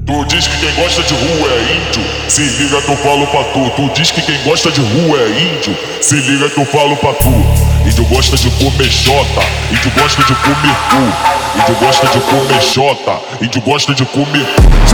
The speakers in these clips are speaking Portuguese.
Tu diz que quem gosta de rua é índio, se liga que eu falo pra tu. Tu diz que quem gosta de rua é índio, se liga que eu falo pra tu. Índio gosta de comer xota, índio gosta de comer cu. Índio gosta de comer xota, índio gosta de comer.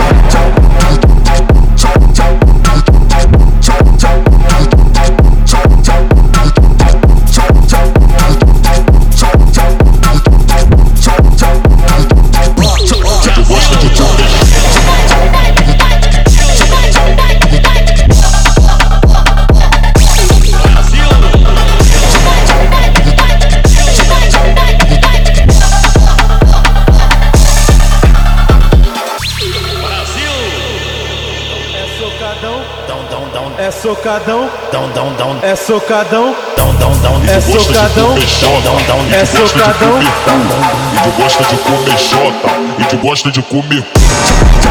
É socadão, é socadão, é socadão, é socadão. Índio gosta de comer xota, índio gosta de comer.